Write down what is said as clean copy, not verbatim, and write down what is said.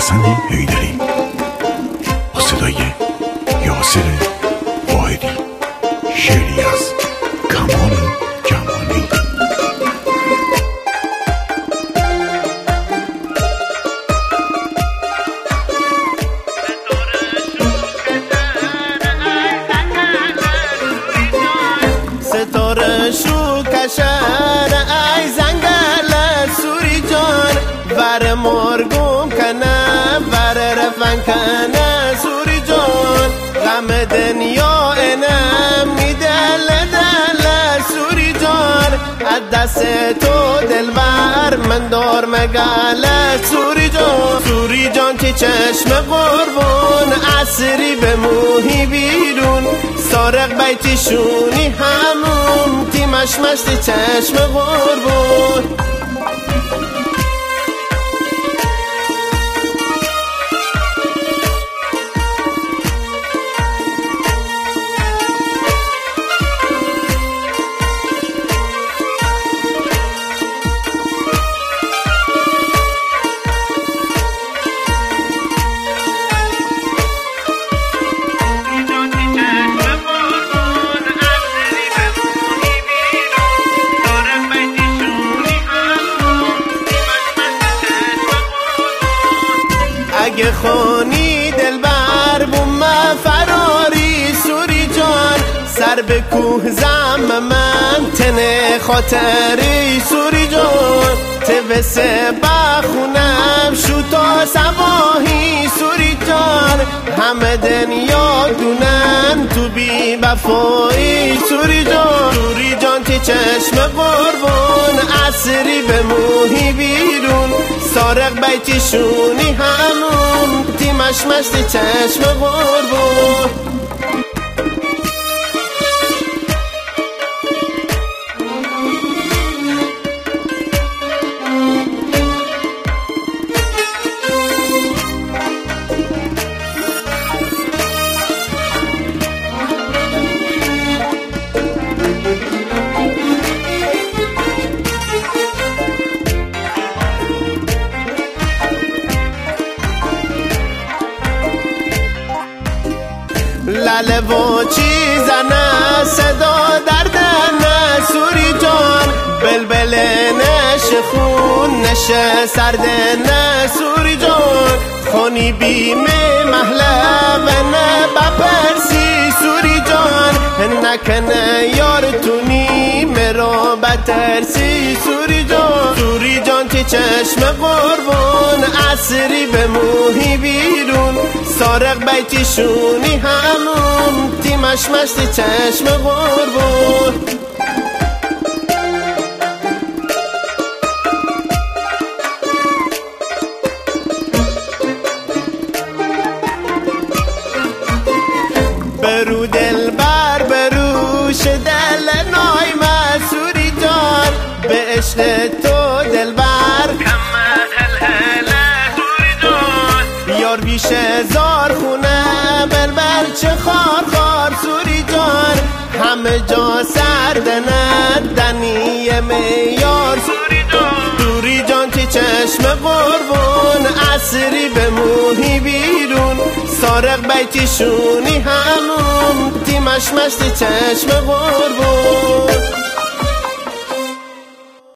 حسن حیدری با صدای یاسر واحدی، شعری از کمال جمالی. ستاره شو کشر ای زنگل سوری جان، ور مرگم کنه ور رفن کنه سوری جان، غم دنیا اینم میدل دل سوری جان، از دست تو دلبر من دار مگل سوری جان. سوری جان که چشم قربون عصری به موهی بیرون، سارق بیتی شونی همون تیمش مشت چشم قربون. اگه خونی دلبر بوم فراری سوری جان، سر به کوه زم من تنه خاطری سوری جان، توسه بخونم شو تا سواهی سوری جان، همه دنیا دونن تو بی بفایی سوری جان. سوری جان تی چشم قربون عصری به موهی بیرون، سارق بیتی شونی همون تیمش مشت چشم قربون. لاله و چیزنه صدا دردنه سوری جان، بلبل نشه خون نشه سردنه سوری جان، خونی بیمه محله نه بپرسی سوری جان، نکنه یار تونی مرا بترسی سوری جان. سوری جان که چشم قربون عصری به موهی بیرون، سارق بیتی شونی همون تیمش مشت چشم قربون. برو دلبر بروش دل نای مسوری جان، به عشق تو دلبر یار بیشه زار خونه بلبل چه خار خار سوری جان، همه جا سردنه دنی میار سوری جان. سوری جان که چشم قربون عصری به موهی بیرون، سارق بیتی شونی همون تیمش مشت چشم قربون.